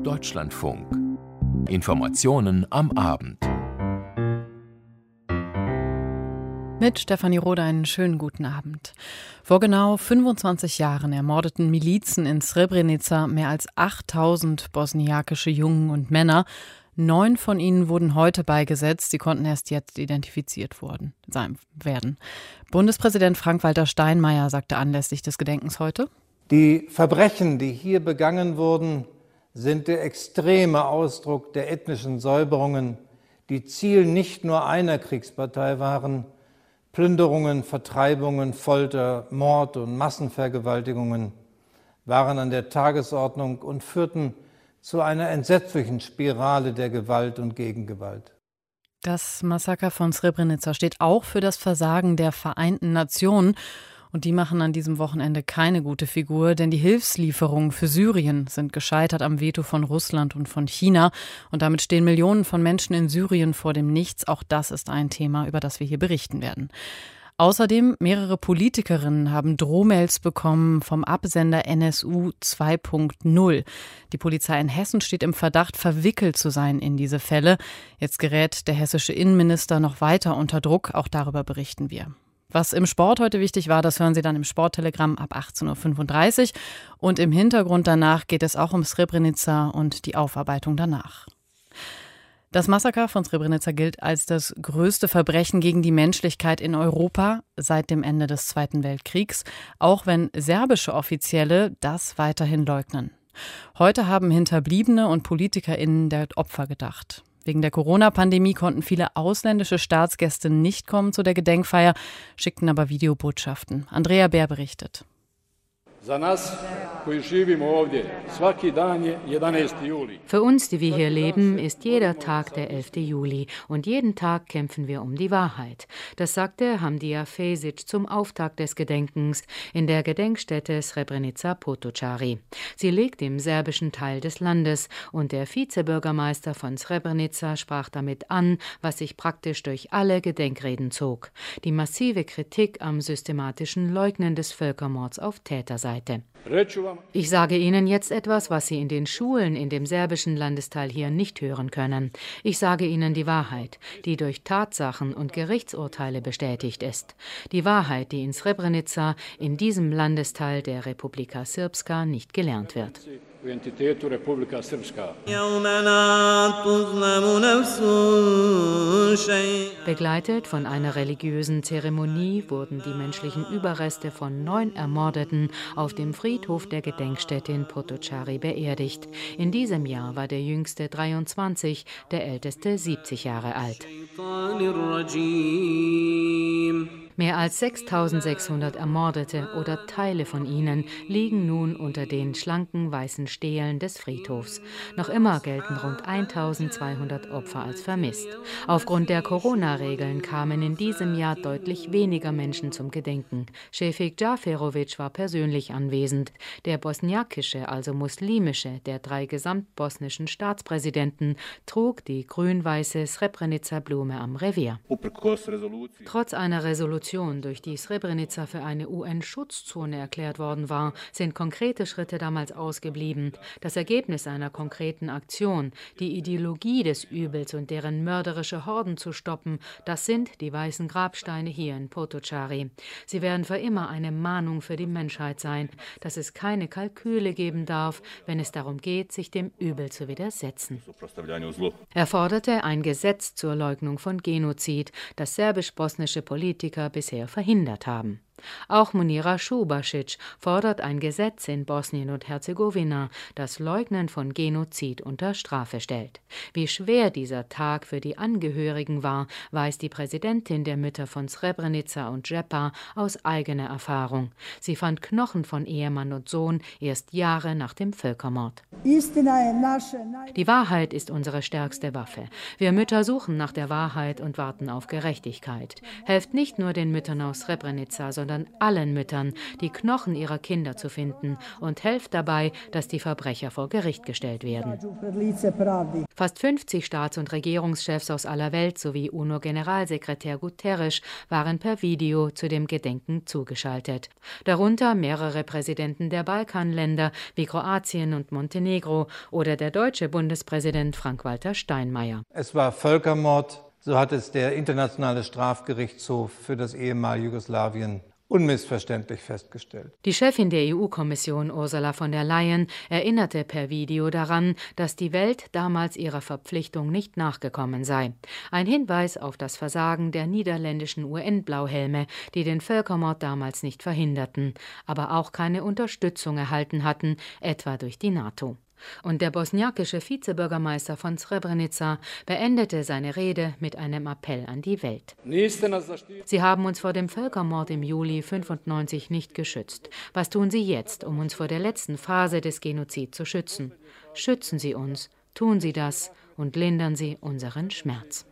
Deutschlandfunk. Informationen am Abend. Mit Stefanie Rode einen schönen guten Abend. Vor genau 25 Jahren ermordeten Milizen in Srebrenica mehr als 8000 bosniakische Jungen und Männer. 9 von ihnen wurden heute beigesetzt. Sie konnten erst jetzt identifiziert werden. Bundespräsident Frank-Walter Steinmeier sagte anlässlich des Gedenkens heute: Die Verbrechen, die hier begangen wurden, sind der extreme Ausdruck der ethnischen Säuberungen, die Ziel nicht nur einer Kriegspartei waren. Plünderungen, Vertreibungen, Folter, Mord und Massenvergewaltigungen waren an der Tagesordnung und führten zu einer entsetzlichen Spirale der Gewalt und Gegengewalt. Das Massaker von Srebrenica steht auch für das Versagen der Vereinten Nationen. Und die machen an diesem Wochenende keine gute Figur, denn die Hilfslieferungen für Syrien sind gescheitert am Veto von Russland und von China. Und damit stehen Millionen von Menschen in Syrien vor dem Nichts. Auch das ist ein Thema, über das wir hier berichten werden. Außerdem mehrere Politikerinnen haben Drohmails bekommen vom Absender NSU 2.0. Die Polizei in Hessen steht im Verdacht, verwickelt zu sein in diese Fälle. Jetzt gerät der hessische Innenminister noch weiter unter Druck. Auch darüber berichten wir. Was im Sport heute wichtig war, das hören Sie dann im Sporttelegramm ab 18.35 Uhr. Und im Hintergrund danach geht es auch um Srebrenica und die Aufarbeitung danach. Das Massaker von Srebrenica gilt als das größte Verbrechen gegen die Menschlichkeit in Europa seit dem Ende des Zweiten Weltkriegs, auch wenn serbische Offizielle das weiterhin leugnen. Heute haben Hinterbliebene und PolitikerInnen der Opfer gedacht. Wegen der Corona-Pandemie konnten viele ausländische Staatsgäste nicht kommen zu der Gedenkfeier, schickten aber Videobotschaften. Andrea Bär berichtet. Für uns, die wir hier leben, ist jeder Tag der 11. Juli und jeden Tag kämpfen wir um die Wahrheit. Das sagte Hamdija Fesic zum Auftakt des Gedenkens in der Gedenkstätte Srebrenica Potocari. Sie liegt im serbischen Teil des Landes und der Vizebürgermeister von Srebrenica sprach damit an, was sich praktisch durch alle Gedenkreden zog: die massive Kritik am systematischen Leugnen des Völkermords auf Täterseite. Ich sage Ihnen jetzt etwas, was Sie in den Schulen in dem serbischen Landesteil hier nicht hören können. Ich sage Ihnen die Wahrheit, die durch Tatsachen und Gerichtsurteile bestätigt ist. Die Wahrheit, die in Srebrenica, in diesem Landesteil der Republika Srpska, nicht gelernt wird. Begleitet von einer religiösen Zeremonie wurden die menschlichen Überreste von 9 Ermordeten auf dem Friedhof der Gedenkstätte in Potocari beerdigt. In diesem Jahr war der jüngste 23, der älteste 70 Jahre alt. Mehr als 6.600 Ermordete oder Teile von ihnen liegen nun unter den schlanken weißen Stelen des Friedhofs. Noch immer gelten rund 1.200 Opfer als vermisst. Aufgrund der Corona-Regeln kamen in diesem Jahr deutlich weniger Menschen zum Gedenken. Šefik Džaferović war persönlich anwesend. Der bosniakische, also muslimische, der 3 gesamtbosnischen Staatspräsidenten trug die grün-weiße Srebrenica-Blume am Revier. Trotz einer Resolution, durch die Srebrenica für eine UN-Schutzzone erklärt worden war, sind konkrete Schritte damals ausgeblieben. Das Ergebnis einer konkreten Aktion, die Ideologie des Übels und deren mörderische Horden zu stoppen, das sind die weißen Grabsteine hier in Potocari. Sie werden für immer eine Mahnung für die Menschheit sein, dass es keine Kalküle geben darf, wenn es darum geht, sich dem Übel zu widersetzen. Er forderte ein Gesetz zur Leugnung von Genozid, das serbisch-bosnische Politiker bisher verhindert haben. Auch Munira Šubašić fordert ein Gesetz in Bosnien und Herzegowina, das Leugnen von Genozid unter Strafe stellt. Wie schwer dieser Tag für die Angehörigen war, weiß die Präsidentin der Mütter von Srebrenica und Žepa aus eigener Erfahrung. Sie fand Knochen von Ehemann und Sohn erst Jahre nach dem Völkermord. Die Wahrheit ist unsere stärkste Waffe. Wir Mütter suchen nach der Wahrheit und warten auf Gerechtigkeit. Helft nicht nur den Müttern aus Srebrenica, sondern sondern allen Müttern, die Knochen ihrer Kinder zu finden und helft dabei, dass die Verbrecher vor Gericht gestellt werden. Fast 50 Staats- und Regierungschefs aus aller Welt sowie UNO-Generalsekretär Guterres waren per Video zu dem Gedenken zugeschaltet. Darunter mehrere Präsidenten der Balkanländer wie Kroatien und Montenegro oder der deutsche Bundespräsident Frank-Walter Steinmeier. Es war Völkermord, so hat es der Internationale Strafgerichtshof für das ehemalige Jugoslawien unmissverständlich festgestellt. Die Chefin der EU-Kommission, Ursula von der Leyen, erinnerte per Video daran, dass die Welt damals ihrer Verpflichtung nicht nachgekommen sei. Ein Hinweis auf das Versagen der niederländischen UN-Blauhelme, die den Völkermord damals nicht verhinderten, aber auch keine Unterstützung erhalten hatten, etwa durch die NATO. Und der bosniakische Vizebürgermeister von Srebrenica beendete seine Rede mit einem Appell an die Welt. Sie haben uns vor dem Völkermord im Juli 1995 nicht geschützt. Was tun Sie jetzt, um uns vor der letzten Phase des Genozids zu schützen? Schützen Sie uns, tun Sie das und lindern Sie unseren Schmerz.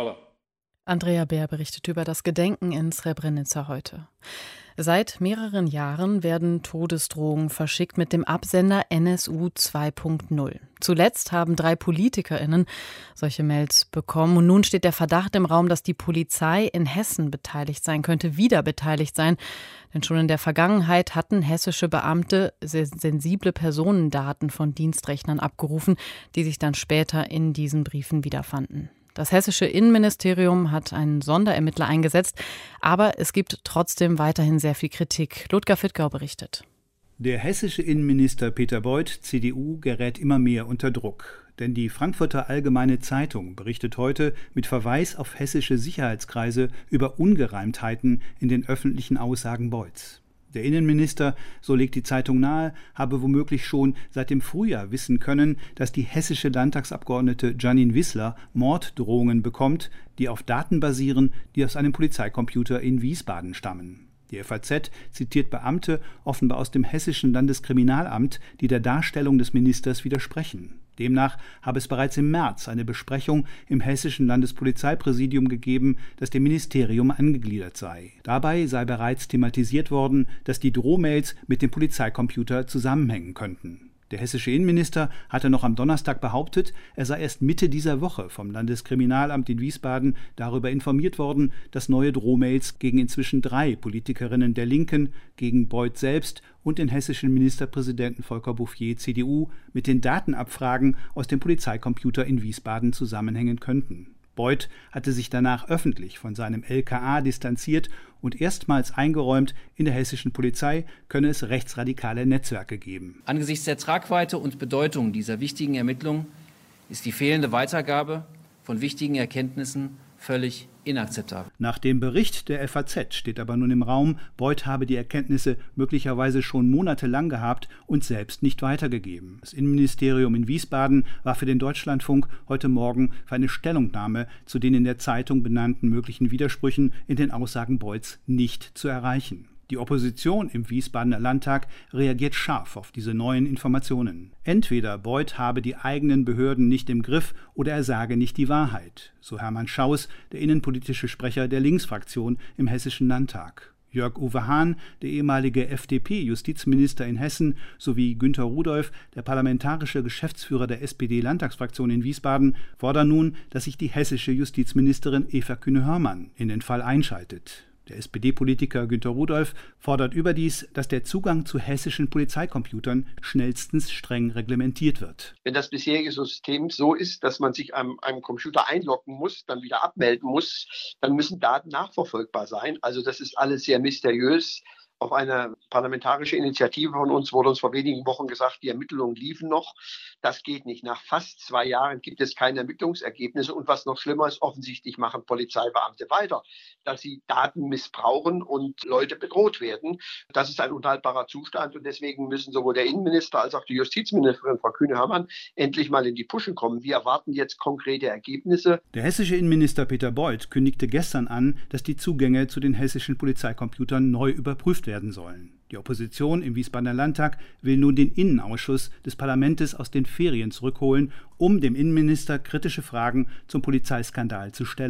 Andrea Beer berichtet über das Gedenken in Srebrenica heute. Seit mehreren Jahren werden Todesdrohungen verschickt mit dem Absender NSU 2.0. Zuletzt haben 3 PolitikerInnen solche Mails bekommen. Und nun steht der Verdacht im Raum, dass die Polizei in Hessen beteiligt sein könnte, wieder beteiligt sein. Denn schon in der Vergangenheit hatten hessische Beamte sensible Personendaten von Dienstrechnern abgerufen, die sich dann später in diesen Briefen wiederfanden. Das hessische Innenministerium hat einen Sonderermittler eingesetzt, aber es gibt trotzdem weiterhin sehr viel Kritik. Ludger Fittgau berichtet. Der hessische Innenminister Peter Beuth, CDU, gerät immer mehr unter Druck. Denn die Frankfurter Allgemeine Zeitung berichtet heute mit Verweis auf hessische Sicherheitskreise über Ungereimtheiten in den öffentlichen Aussagen Beuths. Der Innenminister, so legt die Zeitung nahe, habe womöglich schon seit dem Frühjahr wissen können, dass die hessische Landtagsabgeordnete Janine Wissler Morddrohungen bekommt, die auf Daten basieren, die aus einem Polizeicomputer in Wiesbaden stammen. Die FAZ zitiert Beamte offenbar aus dem hessischen Landeskriminalamt, die der Darstellung des Ministers widersprechen. Demnach habe es bereits im März eine Besprechung im hessischen Landespolizeipräsidium gegeben, das dem Ministerium angegliedert sei. Dabei sei bereits thematisiert worden, dass die Drohmails mit dem Polizeicomputer zusammenhängen könnten. Der hessische Innenminister hatte noch am Donnerstag behauptet, er sei erst Mitte dieser Woche vom Landeskriminalamt in Wiesbaden darüber informiert worden, dass neue Drohmails gegen inzwischen 3 Politikerinnen der Linken, gegen Beuth selbst und den hessischen Ministerpräsidenten Volker Bouffier, CDU, mit den Datenabfragen aus dem Polizeicomputer in Wiesbaden zusammenhängen könnten. Beuth hatte sich danach öffentlich von seinem LKA distanziert und erstmals eingeräumt, in der hessischen Polizei könne es rechtsradikale Netzwerke geben. Angesichts der Tragweite und Bedeutung dieser wichtigen Ermittlung ist die fehlende Weitergabe von wichtigen Erkenntnissen völlig inakzeptabel. Nach dem Bericht der FAZ steht aber nun im Raum, Beuth habe die Erkenntnisse möglicherweise schon monatelang gehabt und selbst nicht weitergegeben. Das Innenministerium in Wiesbaden war für den Deutschlandfunk heute Morgen für eine Stellungnahme zu den in der Zeitung benannten möglichen Widersprüchen in den Aussagen Beuths nicht zu erreichen. Die Opposition im Wiesbadener Landtag reagiert scharf auf diese neuen Informationen. Entweder Beuth habe die eigenen Behörden nicht im Griff oder er sage nicht die Wahrheit, so Hermann Schaus, der innenpolitische Sprecher der Linksfraktion im Hessischen Landtag. Jörg-Uwe Hahn, der ehemalige FDP-Justizminister in Hessen, sowie Günter Rudolph, der parlamentarische Geschäftsführer der SPD-Landtagsfraktion in Wiesbaden, fordern nun, dass sich die hessische Justizministerin Eva Kühne-Hörmann in den Fall einschaltet. Der SPD-Politiker Günter Rudolph fordert überdies, dass der Zugang zu hessischen Polizeicomputern schnellstens streng reglementiert wird. Wenn das bisherige System so ist, dass man sich einem Computer einloggen muss, dann wieder abmelden muss, dann müssen Daten nachverfolgbar sein. Also das ist alles sehr mysteriös. Auf eine parlamentarische Initiative von uns wurde uns vor wenigen Wochen gesagt, die Ermittlungen liefen noch. Das geht nicht. Nach fast 2 Jahren gibt es keine Ermittlungsergebnisse. Und was noch schlimmer ist, offensichtlich machen Polizeibeamte weiter, dass sie Daten missbrauchen und Leute bedroht werden. Das ist ein unhaltbarer Zustand. Und deswegen müssen sowohl der Innenminister als auch die Justizministerin, Frau Kühne-Hörmann, endlich mal in die Puschen kommen. Wir erwarten jetzt konkrete Ergebnisse. Der hessische Innenminister Peter Beuth kündigte gestern an, dass die Zugänge zu den hessischen Polizeicomputern neu überprüft werden sollen. Die Opposition im Wiesbadener Landtag will nun den Innenausschuss des Parlaments aus den Ferien zurückholen, um dem Innenminister kritische Fragen zum Polizeiskandal zu stellen.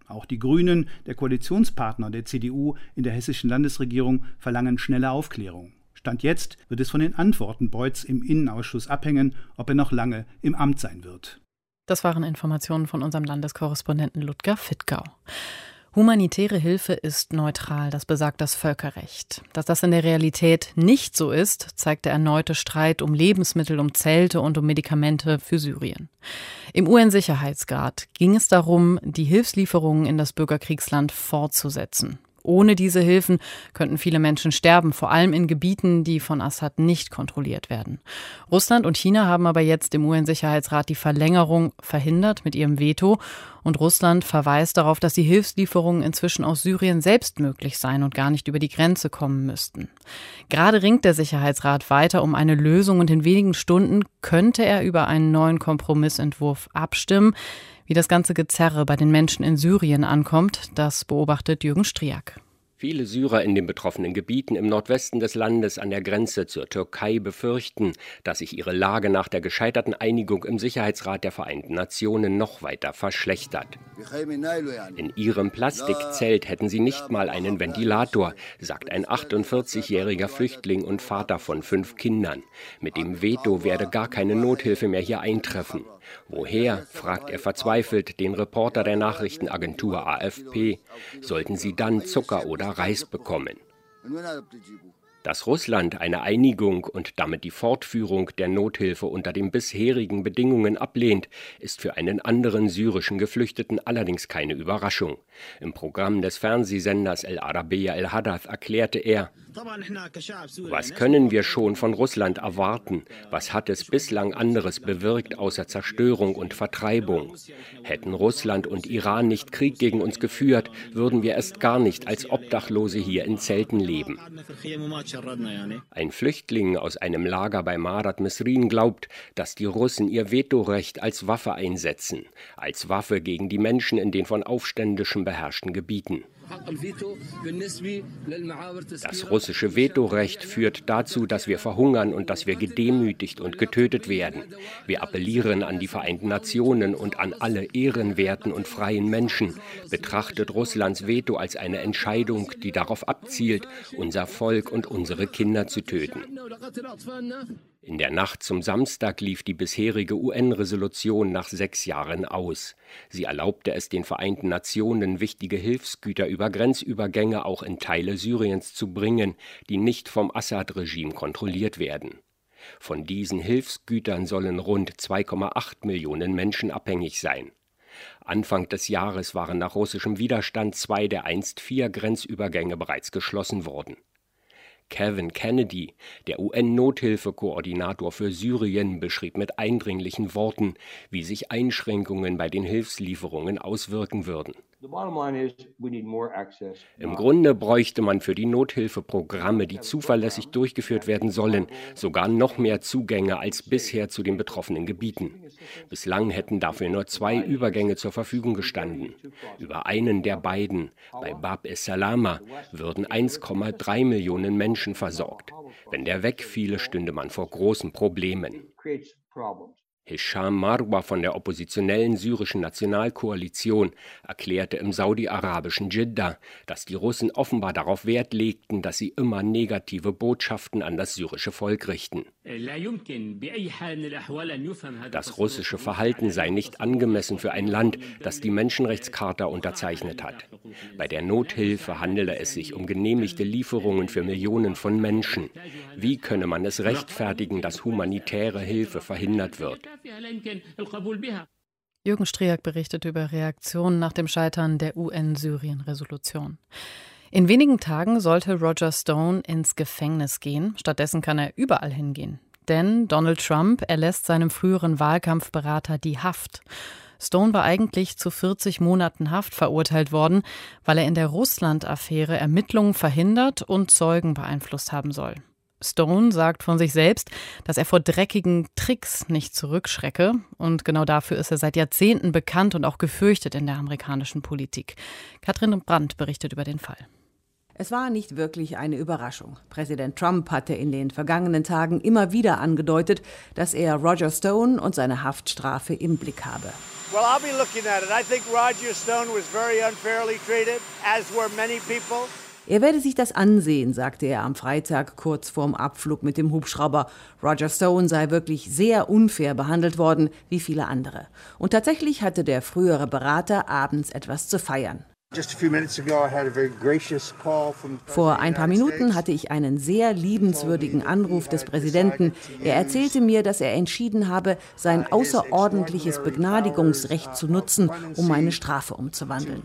Auch die Grünen, der Koalitionspartner der CDU in der hessischen Landesregierung, verlangen schnelle Aufklärung. Stand jetzt wird es von den Antworten Beutz im Innenausschuss abhängen, ob er noch lange im Amt sein wird. Das waren Informationen von unserem Landeskorrespondenten Ludger Fittgau. Humanitäre Hilfe ist neutral, das besagt das Völkerrecht. Dass das in der Realität nicht so ist, zeigt der erneute Streit um Lebensmittel, um Zelte und um Medikamente für Syrien. Im UN-Sicherheitsrat ging es darum, die Hilfslieferungen in das Bürgerkriegsland fortzusetzen. Ohne diese Hilfen könnten viele Menschen sterben, vor allem in Gebieten, die von Assad nicht kontrolliert werden. Russland und China haben aber jetzt im UN-Sicherheitsrat die Verlängerung verhindert mit ihrem Veto. Und Russland verweist darauf, dass die Hilfslieferungen inzwischen aus Syrien selbst möglich seien und gar nicht über die Grenze kommen müssten. Gerade ringt der Sicherheitsrat weiter um eine Lösung und in wenigen Stunden könnte er über einen neuen Kompromissentwurf abstimmen. Wie das ganze Gezerre bei den Menschen in Syrien ankommt, das beobachtet Jürgen Striak. Viele Syrer in den betroffenen Gebieten im Nordwesten des Landes an der Grenze zur Türkei befürchten, dass sich ihre Lage nach der gescheiterten Einigung im Sicherheitsrat der Vereinten Nationen noch weiter verschlechtert. In ihrem Plastikzelt hätten sie nicht mal einen Ventilator, sagt ein 48-jähriger Flüchtling und Vater von 5 Kindern. Mit dem Veto werde gar keine Nothilfe mehr hier eintreffen. Woher, fragt er verzweifelt den Reporter der Nachrichtenagentur AFP, sollten sie dann Zucker oder Reis bekommen? Dass Russland eine Einigung und damit die Fortführung der Nothilfe unter den bisherigen Bedingungen ablehnt, ist für einen anderen syrischen Geflüchteten allerdings keine Überraschung. Im Programm des Fernsehsenders El Arabiya El Hadath erklärte er: Was können wir schon von Russland erwarten? Was hat es bislang anderes bewirkt außer Zerstörung und Vertreibung? Hätten Russland und Iran nicht Krieg gegen uns geführt, würden wir erst gar nicht als Obdachlose hier in Zelten leben. Ein Flüchtling aus einem Lager bei Marat Misrin glaubt, dass die Russen ihr Vetorecht als Waffe einsetzen, als Waffe gegen die Menschen in den von Aufständischen beherrschten Gebieten. Das russische Vetorecht führt dazu, dass wir verhungern und dass wir gedemütigt und getötet werden. Wir appellieren an die Vereinten Nationen und an alle ehrenwerten und freien Menschen. Betrachtet Russlands Veto als eine Entscheidung, die darauf abzielt, unser Volk und unsere Kinder zu töten. In der Nacht zum Samstag lief die bisherige UN-Resolution nach 6 Jahren aus. Sie erlaubte es den Vereinten Nationen, wichtige Hilfsgüter über Grenzübergänge auch in Teile Syriens zu bringen, die nicht vom Assad-Regime kontrolliert werden. Von diesen Hilfsgütern sollen rund 2,8 Millionen Menschen abhängig sein. Anfang des Jahres waren nach russischem Widerstand 2 der einst 4 Grenzübergänge bereits geschlossen worden. Kevin Kennedy, der UN-Nothilfekoordinator für Syrien, beschrieb mit eindringlichen Worten, wie sich Einschränkungen bei den Hilfslieferungen auswirken würden. Im Grunde bräuchte man für die Nothilfeprogramme, die zuverlässig durchgeführt werden sollen, sogar noch mehr Zugänge als bisher zu den betroffenen Gebieten. Bislang hätten dafür nur 2 Übergänge zur Verfügung gestanden. Über einen der beiden, bei Bab es-Salama, würden 1,3 Millionen Menschen versorgt. Wenn der wegfiele, stünde man vor großen Problemen. Hisham Marwa von der oppositionellen syrischen Nationalkoalition erklärte im saudi-arabischen Dschidda, dass die Russen offenbar darauf Wert legten, dass sie immer negative Botschaften an das syrische Volk richten. Das russische Verhalten sei nicht angemessen für ein Land, das die Menschenrechtscharta unterzeichnet hat. Bei der Nothilfe handele es sich um genehmigte Lieferungen für Millionen von Menschen. Wie könne man es rechtfertigen, dass humanitäre Hilfe verhindert wird? Jürgen Striak berichtet über Reaktionen nach dem Scheitern der UN-Syrien-Resolution. In wenigen Tagen sollte Roger Stone ins Gefängnis gehen. Stattdessen kann er überall hingehen. Denn Donald Trump erlässt seinem früheren Wahlkampfberater die Haft. Stone war eigentlich zu 40 Monaten Haft verurteilt worden, weil er in der Russland-Affäre Ermittlungen verhindert und Zeugen beeinflusst haben soll. Stone sagt von sich selbst, dass er vor dreckigen Tricks nicht zurückschrecke. Und genau dafür ist er seit Jahrzehnten bekannt und auch gefürchtet in der amerikanischen Politik. Katrin Brandt berichtet über den Fall. Es war nicht wirklich eine Überraschung. Präsident Trump hatte in den vergangenen Tagen immer wieder angedeutet, dass er Roger Stone und seine Haftstrafe im Blick habe. Well, I'll be looking at it. I think Roger Stone was very unfairly treated, as were many people. Er werde sich das ansehen, sagte er am Freitag kurz vorm Abflug mit dem Hubschrauber. Roger Stone sei wirklich sehr unfair behandelt worden, wie viele andere. Und tatsächlich hatte der frühere Berater abends etwas zu feiern. Vor ein paar Minuten hatte ich einen sehr liebenswürdigen Anruf des Präsidenten. Er erzählte mir, dass er entschieden habe, sein außerordentliches Begnadigungsrecht zu nutzen, um meine Strafe umzuwandeln.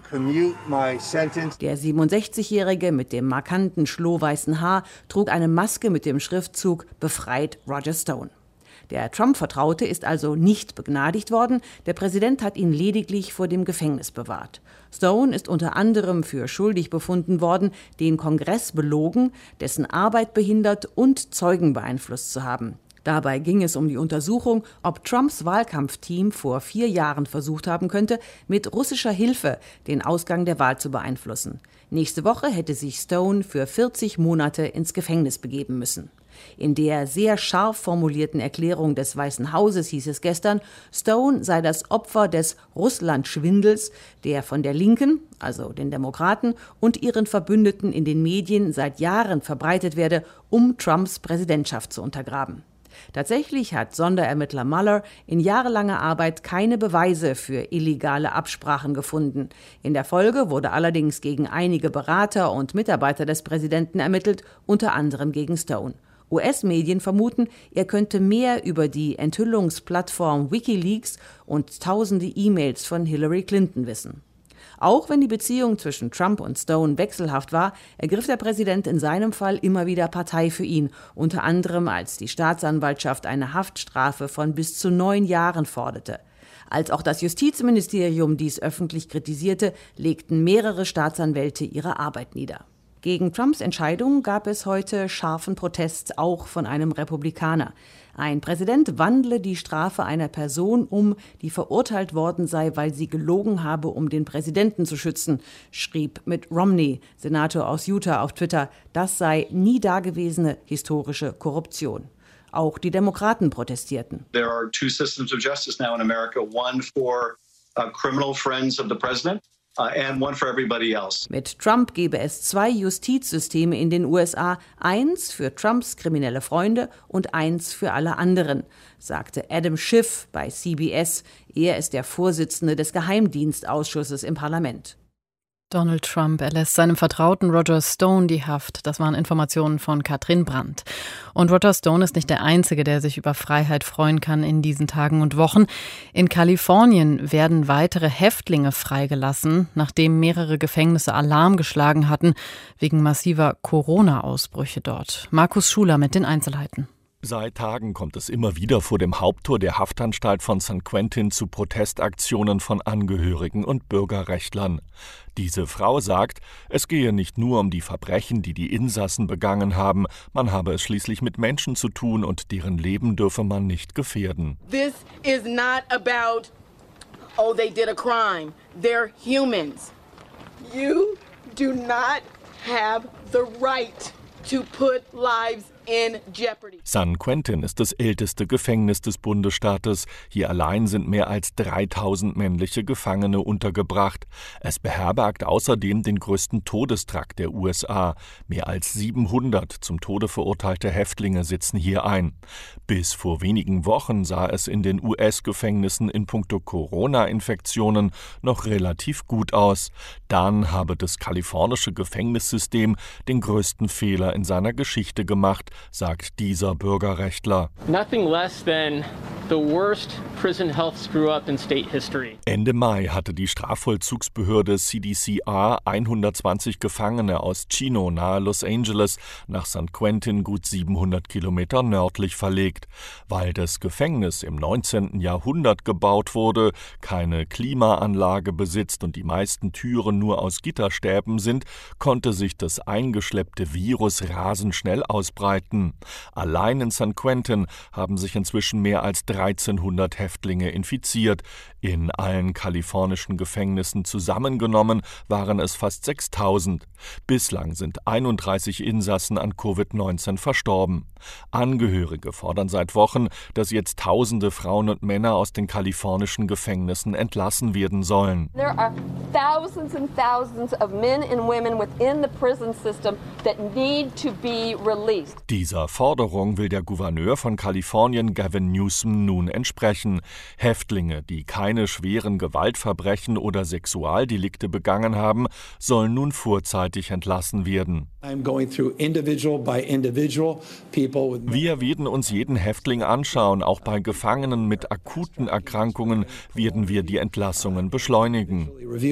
Der 67-Jährige mit dem markanten schlohweißen Haar trug eine Maske mit dem Schriftzug »Befreit Roger Stone«. Der Trump-Vertraute ist also nicht begnadigt worden. Der Präsident hat ihn lediglich vor dem Gefängnis bewahrt. Stone ist unter anderem für schuldig befunden worden, den Kongress belogen, dessen Arbeit behindert und Zeugen beeinflusst zu haben. Dabei ging es um die Untersuchung, ob Trumps Wahlkampfteam vor 4 Jahren versucht haben könnte, mit russischer Hilfe den Ausgang der Wahl zu beeinflussen. Nächste Woche hätte sich Stone für 40 Monate ins Gefängnis begeben müssen. In der sehr scharf formulierten Erklärung des Weißen Hauses hieß es gestern, Stone sei das Opfer des Russland-Schwindels, der von der Linken, also den Demokraten, und ihren Verbündeten in den Medien seit Jahren verbreitet werde, um Trumps Präsidentschaft zu untergraben. Tatsächlich hat Sonderermittler Mueller in jahrelanger Arbeit keine Beweise für illegale Absprachen gefunden. In der Folge wurde allerdings gegen einige Berater und Mitarbeiter des Präsidenten ermittelt, unter anderem gegen Stone. US-Medien vermuten, er könnte mehr über die Enthüllungsplattform WikiLeaks und tausende E-Mails von Hillary Clinton wissen. Auch wenn die Beziehung zwischen Trump und Stone wechselhaft war, ergriff der Präsident in seinem Fall immer wieder Partei für ihn, unter anderem als die Staatsanwaltschaft eine Haftstrafe von bis zu 9 Jahren forderte. Als auch das Justizministerium dies öffentlich kritisierte, legten mehrere Staatsanwälte ihre Arbeit nieder. Gegen Trumps Entscheidung gab es heute scharfen Protest, auch von einem Republikaner. Ein Präsident wandle die Strafe einer Person um, die verurteilt worden sei, weil sie gelogen habe, um den Präsidenten zu schützen, schrieb Mitt Romney, Senator aus Utah, auf Twitter. Das sei nie dagewesene historische Korruption. Auch die Demokraten protestierten. There are 2 systems of justice now in America, one for criminal friends of the president. And one for everybody else. Mit Trump gebe es 2 Justizsysteme in den USA, eins für Trumps kriminelle Freunde und eins für alle anderen, sagte Adam Schiff bei CBS. Er ist der Vorsitzende des Geheimdienstausschusses im Parlament. Donald Trump erlässt seinem Vertrauten Roger Stone die Haft. Das waren Informationen von Katrin Brandt. Und Roger Stone ist nicht der Einzige, der sich über Freiheit freuen kann in diesen Tagen und Wochen. In Kalifornien werden weitere Häftlinge freigelassen, nachdem mehrere Gefängnisse Alarm geschlagen hatten wegen massiver Corona-Ausbrüche dort. Markus Schuler mit den Einzelheiten. Seit Tagen kommt es immer wieder vor dem Haupttor der Haftanstalt von San Quentin zu Protestaktionen von Angehörigen und Bürgerrechtlern. Diese Frau sagt, es gehe nicht nur um die Verbrechen, die die Insassen begangen haben, man habe es schließlich mit Menschen zu tun und deren Leben dürfe man nicht gefährden. This is not about, oh, they did a crime. They're humans. You do not have the right to put lives in jeopardy. San Quentin ist das älteste Gefängnis des Bundesstaates. Hier allein sind mehr als 3000 männliche Gefangene untergebracht. Es beherbergt außerdem den größten Todestrakt der USA. Mehr als 700 zum Tode verurteilte Häftlinge sitzen hier ein. Bis vor wenigen Wochen sah es in den US-Gefängnissen in puncto Corona-Infektionen noch relativ gut aus. Dann habe das kalifornische Gefängnissystem den größten Fehler in seiner Geschichte gemacht, sagt dieser Bürgerrechtler. Nothing less than the worst prison health screw-up in state history. Ende Mai hatte die Strafvollzugsbehörde CDCR 120 Gefangene aus Chino nahe Los Angeles nach San Quentin gut 700 Kilometer nördlich verlegt. Weil das Gefängnis im 19. Jahrhundert gebaut wurde, keine Klimaanlage besitzt und die meisten Türen nur aus Gitterstäben sind, konnte sich das eingeschleppte Virus rasend schnell ausbreiten. halten. Allein in San Quentin haben sich inzwischen mehr als 1300 Häftlinge infiziert. In allen kalifornischen Gefängnissen zusammengenommen waren es fast 6000. Bislang sind 31 Insassen an Covid-19 verstorben. Angehörige fordern seit Wochen, dass jetzt Tausende Frauen und Männer aus den kalifornischen Gefängnissen entlassen werden sollen. There are thousands and thousands of men and women within the prison system that need to be released. Dieser Forderung will der Gouverneur von Kalifornien, Gavin Newsom, nun entsprechen. Häftlinge, die keine schweren Gewaltverbrechen oder Sexualdelikte begangen haben, sollen nun vorzeitig entlassen werden. Wir werden uns jeden Häftling anschauen. Auch bei Gefangenen mit akuten Erkrankungen werden wir die Entlassungen beschleunigen.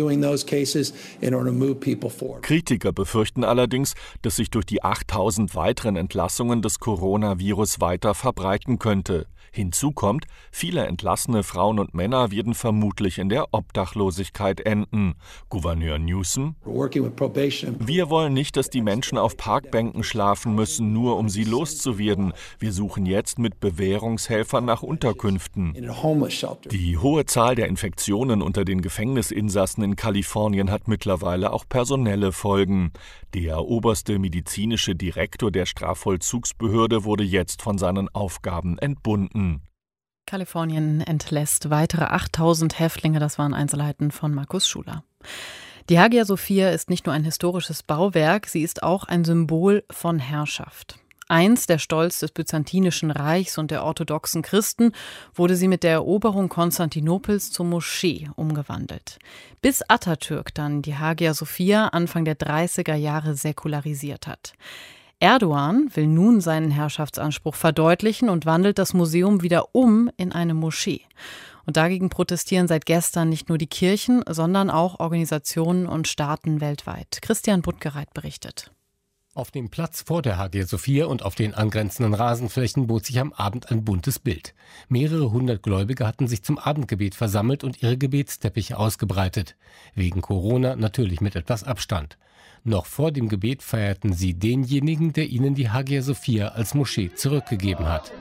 Kritiker befürchten allerdings, dass sich durch die 8000 weiteren Entlassungen das Coronavirus weiter verbreiten könnte. Hinzu kommt, viele entlassene Frauen und Männer werden vermutlich in der Obdachlosigkeit enden. Gouverneur Newsom: Wir wollen nicht, dass die Menschen auf Parkbänken schlafen müssen, nur um sie loszuwerden. Wir suchen jetzt mit Bewährungshelfern nach Unterkünften. Die hohe Zahl der Infektionen unter den Gefängnisinsassen in Kalifornien hat mittlerweile auch personelle Folgen. Der oberste medizinische Direktor der Strafvollzugsbehörde wurde jetzt von seinen Aufgaben entbunden. Kalifornien entlässt weitere 8000 Häftlinge. Das waren Einzelheiten von Markus Schuler. Die Hagia Sophia ist nicht nur ein historisches Bauwerk, sie ist auch ein Symbol von Herrschaft. Einst der Stolz des Byzantinischen Reichs und der orthodoxen Christen, wurde sie mit der Eroberung Konstantinopels zur Moschee umgewandelt. Bis Atatürk dann die Hagia Sophia Anfang der 30er Jahre säkularisiert hat. Erdogan will nun seinen Herrschaftsanspruch verdeutlichen und wandelt das Museum wieder in eine Moschee. Und dagegen protestieren seit gestern nicht nur die Kirchen, sondern auch Organisationen und Staaten weltweit. Christian Buttgereit berichtet. Auf dem Platz vor der Hagia Sophia und auf den angrenzenden Rasenflächen bot sich am Abend ein buntes Bild. Mehrere hundert Gläubige hatten sich zum Abendgebet versammelt und ihre Gebetsteppiche ausgebreitet. Wegen Corona natürlich mit etwas Abstand. Noch vor dem Gebet feierten sie denjenigen, der ihnen die Hagia Sophia als Moschee zurückgegeben hat.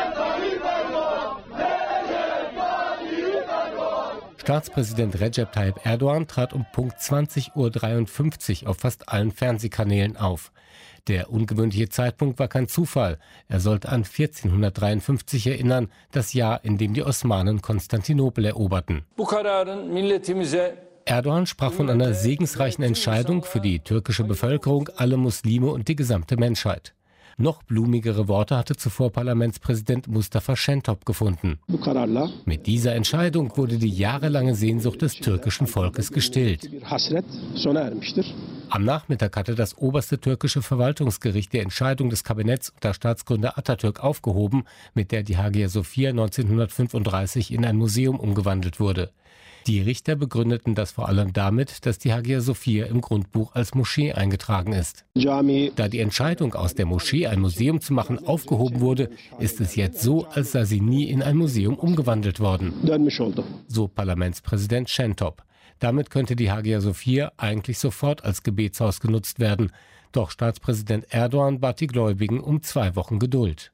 Staatspräsident Recep Tayyip Erdogan trat um Punkt 20:53 Uhr auf fast allen Fernsehkanälen auf. Der ungewöhnliche Zeitpunkt war kein Zufall. Er sollte an 1453 erinnern, das Jahr, in dem die Osmanen Konstantinopel eroberten. Erdogan sprach von einer segensreichen Entscheidung für die türkische Bevölkerung, alle Muslime und die gesamte Menschheit. Noch blumigere Worte hatte zuvor Parlamentspräsident Mustafa Şentop gefunden. Mit dieser Entscheidung wurde die jahrelange Sehnsucht des türkischen Volkes gestillt. Am Nachmittag hatte das oberste türkische Verwaltungsgericht die Entscheidung des Kabinetts unter Staatsgründer Atatürk aufgehoben, mit der die Hagia Sophia 1935 in ein Museum umgewandelt wurde. Die Richter begründeten das vor allem damit, dass die Hagia Sophia im Grundbuch als Moschee eingetragen ist. Da die Entscheidung, aus der Moschee ein Museum zu machen, aufgehoben wurde, ist es jetzt so, als sei sie nie in ein Museum umgewandelt worden. So Parlamentspräsident Şentop. Damit könnte die Hagia Sophia eigentlich sofort als Gebetshaus genutzt werden. Doch Staatspräsident Erdogan bat die Gläubigen um 2 Wochen Geduld.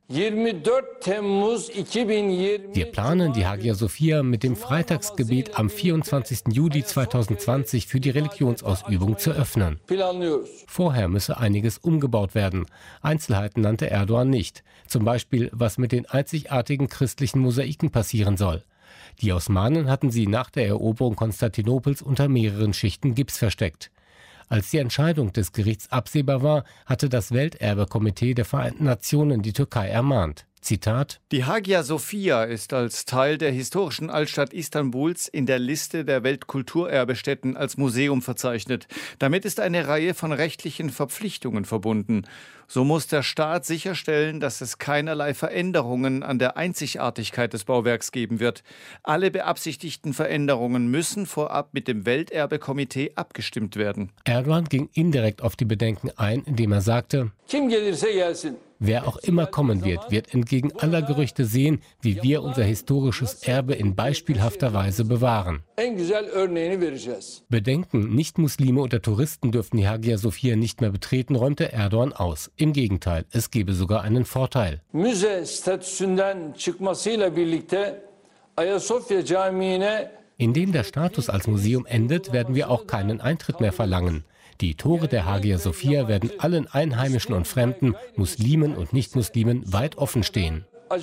Wir planen, die Hagia Sophia mit dem Freitagsgebet am 24. Juli 2020 für die Religionsausübung zu öffnen. Vorher müsse einiges umgebaut werden. Einzelheiten nannte Erdogan nicht. Zum Beispiel, was mit den einzigartigen christlichen Mosaiken passieren soll. Die Osmanen hatten sie nach der Eroberung Konstantinopels unter mehreren Schichten Gips versteckt. Als die Entscheidung des Gerichts absehbar war, hatte das Welterbekomitee der Vereinten Nationen die Türkei ermahnt. Zitat: Die Hagia Sophia ist als Teil der historischen Altstadt Istanbuls in der Liste der Weltkulturerbestätten als Museum verzeichnet. Damit ist eine Reihe von rechtlichen Verpflichtungen verbunden. So muss der Staat sicherstellen, dass es keinerlei Veränderungen an der Einzigartigkeit des Bauwerks geben wird. Alle beabsichtigten Veränderungen müssen vorab mit dem Welterbekomitee abgestimmt werden. Erdogan ging indirekt auf die Bedenken ein, indem er sagte: Wer auch immer kommen wird entgegen aller Gerüchte sehen, wie wir unser historisches Erbe in beispielhafter Weise bewahren. Bedenken, Nicht-Muslime oder Touristen dürften die Hagia Sophia nicht mehr betreten, räumte Erdoğan aus. Im Gegenteil, es gebe sogar einen Vorteil. Indem der Status als Museum endet, werden wir auch keinen Eintritt mehr verlangen. Die Tore der Hagia Sophia werden allen Einheimischen und Fremden, Muslimen und Nicht-Muslimen weit offen stehen.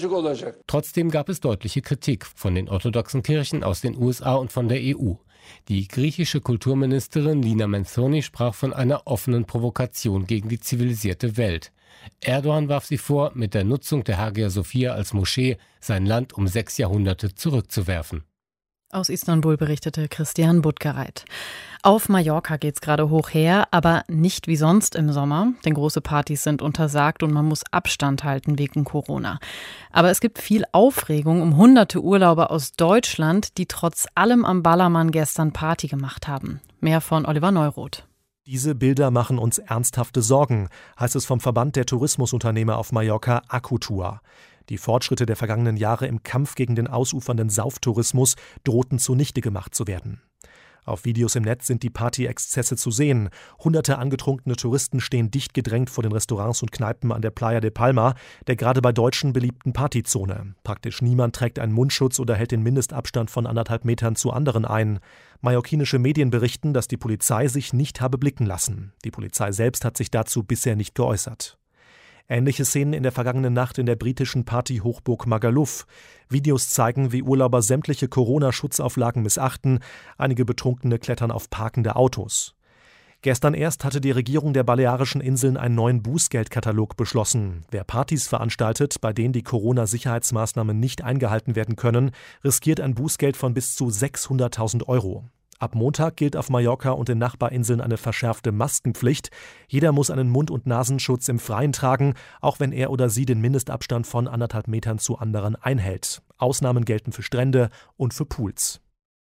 Trotzdem gab es deutliche Kritik von den orthodoxen Kirchen aus den USA und von der EU. Die griechische Kulturministerin Lina Menthoni sprach von einer offenen Provokation gegen die zivilisierte Welt. Erdoğan warf sie vor, mit der Nutzung der Hagia Sophia als Moschee sein Land um 6 Jahrhunderte zurückzuwerfen. Aus Istanbul berichtete Christian Buttgereit. Auf Mallorca geht's gerade hoch her, aber nicht wie sonst im Sommer, denn große Partys sind untersagt und man muss Abstand halten wegen Corona. Aber es gibt viel Aufregung um hunderte Urlauber aus Deutschland, die trotz allem am Ballermann gestern Party gemacht haben. Mehr von Oliver Neuroth. Diese Bilder machen uns ernsthafte Sorgen, heißt es vom Verband der Tourismusunternehmer auf Mallorca, Accutour. Die Fortschritte der vergangenen Jahre im Kampf gegen den ausufernden Sauftourismus drohten zunichte gemacht zu werden. Auf Videos im Netz sind die Party-Exzesse zu sehen. Hunderte angetrunkene Touristen stehen dicht gedrängt vor den Restaurants und Kneipen an der Playa de Palma, der gerade bei Deutschen beliebten Partyzone. Praktisch niemand trägt einen Mundschutz oder hält den Mindestabstand von 1,5 Metern zu anderen ein. Mallorquinische Medien berichten, dass die Polizei sich nicht habe blicken lassen. Die Polizei selbst hat sich dazu bisher nicht geäußert. Ähnliche Szenen in der vergangenen Nacht in der britischen Partyhochburg Magaluf. Videos zeigen, wie Urlauber sämtliche Corona-Schutzauflagen missachten. Einige Betrunkene klettern auf parkende Autos. Gestern erst hatte die Regierung der Balearischen Inseln einen neuen Bußgeldkatalog beschlossen. Wer Partys veranstaltet, bei denen die Corona-Sicherheitsmaßnahmen nicht eingehalten werden können, riskiert ein Bußgeld von bis zu 600.000 Euro. Ab Montag gilt auf Mallorca und den Nachbarinseln eine verschärfte Maskenpflicht. Jeder muss einen Mund- und Nasenschutz im Freien tragen, auch wenn er oder sie den Mindestabstand von 1,5 Metern zu anderen einhält. Ausnahmen gelten für Strände und für Pools.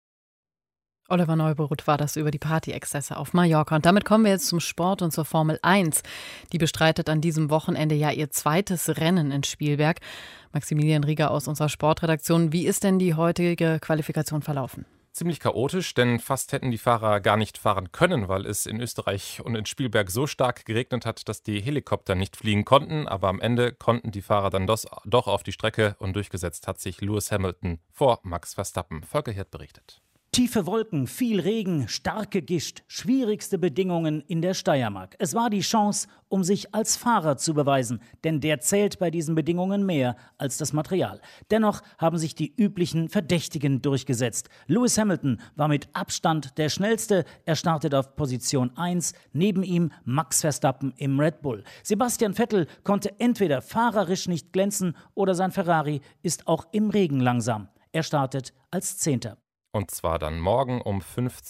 Oliver Neuroth war das über die Party-Exzesse auf Mallorca. Und damit kommen wir jetzt zum Sport und zur Formel 1. Die bestreitet an diesem Wochenende ja ihr zweites Rennen in Spielberg. Maximilian Rieger aus unserer Sportredaktion. Wie ist denn die heutige Qualifikation verlaufen? Ziemlich chaotisch, denn fast hätten die Fahrer gar nicht fahren können, weil es in Österreich und in Spielberg so stark geregnet hat, dass die Helikopter nicht fliegen konnten. Aber am Ende konnten die Fahrer dann doch auf die Strecke und durchgesetzt hat sich Lewis Hamilton vor Max Verstappen. Volker Hirt berichtet. Tiefe Wolken, viel Regen, starke Gischt, schwierigste Bedingungen in der Steiermark. Es war die Chance, um sich als Fahrer zu beweisen, denn der zählt bei diesen Bedingungen mehr als das Material. Dennoch haben sich die üblichen Verdächtigen durchgesetzt. Lewis Hamilton war mit Abstand der Schnellste. Er startet auf Position 1, neben ihm Max Verstappen im Red Bull. Sebastian Vettel konnte entweder fahrerisch nicht glänzen oder sein Ferrari ist auch im Regen langsam. Er startet als 10. Und zwar dann morgen um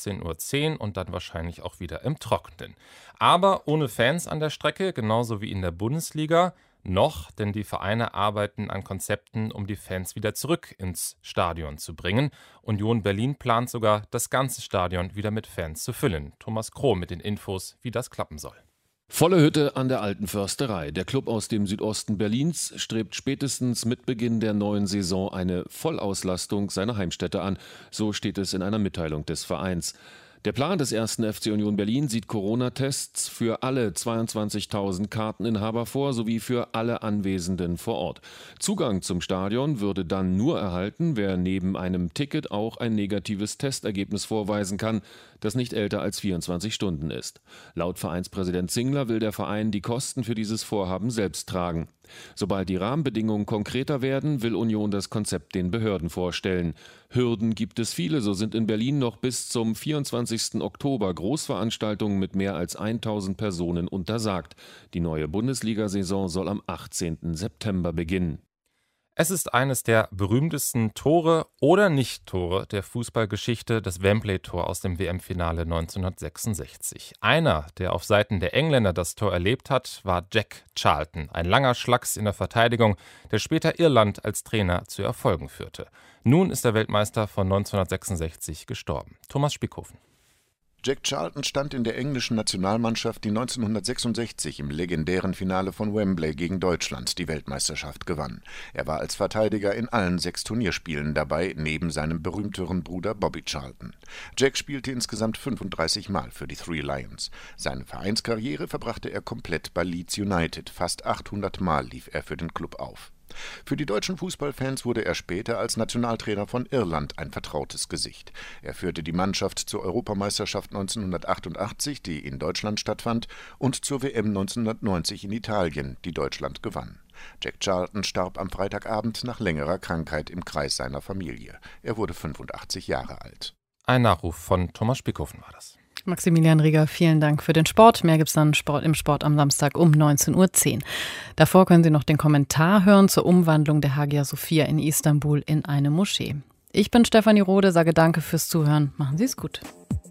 15:10 Uhr und dann wahrscheinlich auch wieder im Trockenen. Aber ohne Fans an der Strecke, genauso wie in der Bundesliga. Noch, denn die Vereine arbeiten an Konzepten, um die Fans wieder zurück ins Stadion zu bringen. Union Berlin plant sogar, das ganze Stadion wieder mit Fans zu füllen. Thomas Kroh mit den Infos, wie das klappen soll. Volle Hütte an der Alten Försterei. Der Club aus dem Südosten Berlins strebt spätestens mit Beginn der neuen Saison eine Vollauslastung seiner Heimstätte an. So steht es in einer Mitteilung des Vereins. Der Plan des 1. FC Union Berlin sieht Corona-Tests für alle 22.000 Karteninhaber vor, sowie für alle Anwesenden vor Ort. Zugang zum Stadion würde dann nur erhalten, wer neben einem Ticket auch ein negatives Testergebnis vorweisen kann, das nicht älter als 24 Stunden ist. Laut Vereinspräsident Zingler will der Verein die Kosten für dieses Vorhaben selbst tragen. Sobald die Rahmenbedingungen konkreter werden, will Union das Konzept den Behörden vorstellen. Hürden gibt es viele, so sind in Berlin noch bis zum 24. Oktober Großveranstaltungen mit mehr als 1.000 Personen untersagt. Die neue Bundesliga-Saison soll am 18. September beginnen. Es ist eines der berühmtesten Tore oder Nicht-Tore der Fußballgeschichte, das Wembley-Tor aus dem WM-Finale 1966. Einer, der auf Seiten der Engländer das Tor erlebt hat, war Jack Charlton, ein langer Schlacks in der Verteidigung, der später Irland als Trainer zu Erfolgen führte. Nun ist der Weltmeister von 1966 gestorben. Thomas Spickhofen. Jack Charlton stand in der englischen Nationalmannschaft, die 1966 im legendären Finale von Wembley gegen Deutschland die Weltmeisterschaft gewann. Er war als Verteidiger in allen 6 Turnierspielen dabei, neben seinem berühmteren Bruder Bobby Charlton. Jack spielte insgesamt 35 Mal für die Three Lions. Seine Vereinskarriere verbrachte er komplett bei Leeds United. Fast 800 Mal lief er für den Klub auf. Für die deutschen Fußballfans wurde er später als Nationaltrainer von Irland ein vertrautes Gesicht. Er führte die Mannschaft zur Europameisterschaft 1988, die in Deutschland stattfand, und zur WM 1990 in Italien, die Deutschland gewann. Jack Charlton starb am Freitagabend nach längerer Krankheit im Kreis seiner Familie. Er wurde 85 Jahre alt. Ein Nachruf von Thomas Spickhofen war das. Maximilian Rieger, vielen Dank für den Sport. Mehr gibt es dann im Sport am Samstag um 19:10 Uhr. Davor können Sie noch den Kommentar hören zur Umwandlung der Hagia Sophia in Istanbul in eine Moschee. Ich bin Stefanie Rode, sage danke fürs Zuhören. Machen Sie es gut.